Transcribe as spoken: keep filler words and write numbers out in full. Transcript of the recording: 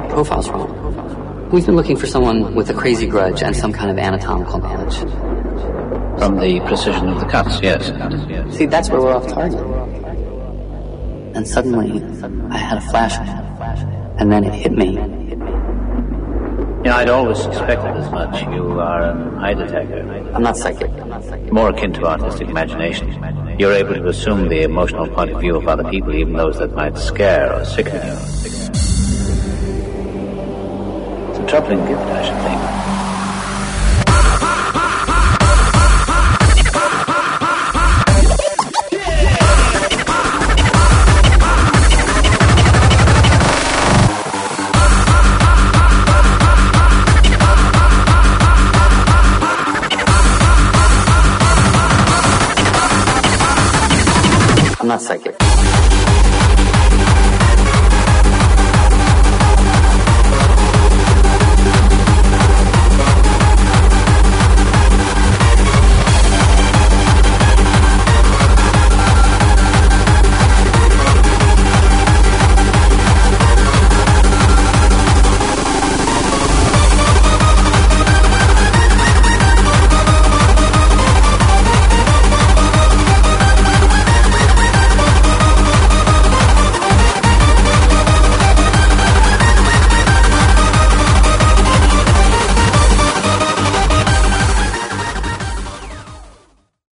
profile's wrong. We've been looking for someone with a crazy grudge and some kind of anatomical damage. From the precision of the cuts, yes. See, that's where we're off target. And suddenly, I had a flash, and then it hit me. Yeah, I'd always suspected as much. You are an eye detector. I'm not psychic. More akin to artistic imagination. You're able to assume the emotional point of view of other people, even those that might scare or sicken you. It's a troubling gift, I should think. I'm not psychic.